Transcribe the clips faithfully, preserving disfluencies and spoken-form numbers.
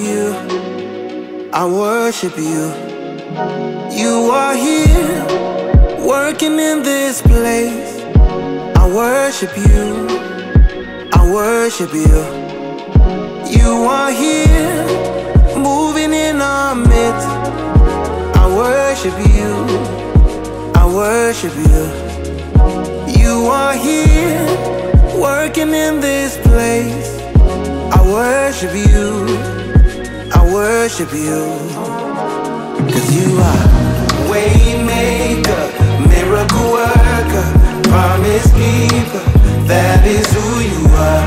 you, I worship you. You are here, working in this place. I worship you, I worship you. You are here, moving in our midst. I worship you, I worship you. You are here, working in this place. I worship you, I worship you. Cause you are Waymaker, miracle worker, promise keeper. That is who you are.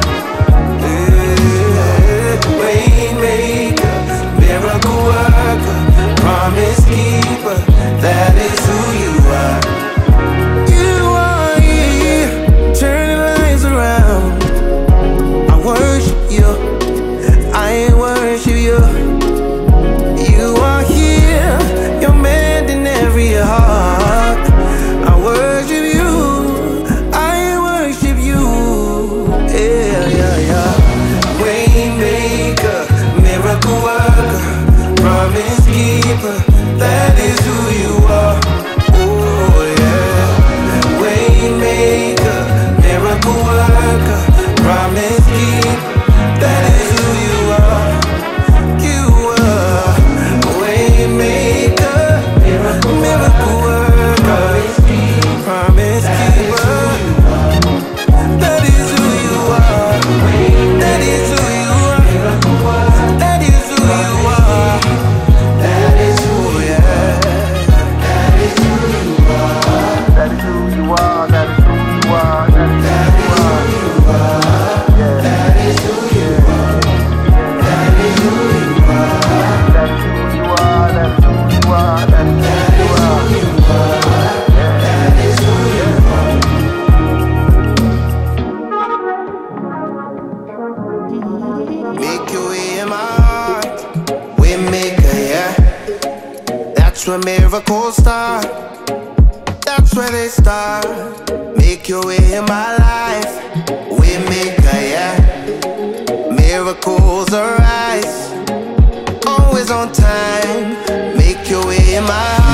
Yeah. Waymaker, miracle worker, promise keeper. That is who you are. You are here, turning lives around. I worship you, I worship you. You are here, you're mending every heart. I worship you, I worship you. Yeah, yeah, yeah. Waymaker, miracle worker, promise keeper. That is who you are. Oh yeah. Waymaker, miracle worker, promise keeper. That is who you are. You are Waymaker, miracle worker, promise keeper. That is who you are. That is who you are. That is who you are. That is who, yeah. That is who you are. That is who you are. That is who you are. That is who you are. That is who you are. That is who you are. That is who you are. That is who you are. That is who you are. That is who you are. That is who you are. Make your way in my heart. Waymaker, yeah. That's where miracles start. That's where they start. Make your way in my life. Waymaker, yeah. Miracles arise, always on time. Make your way in my heart.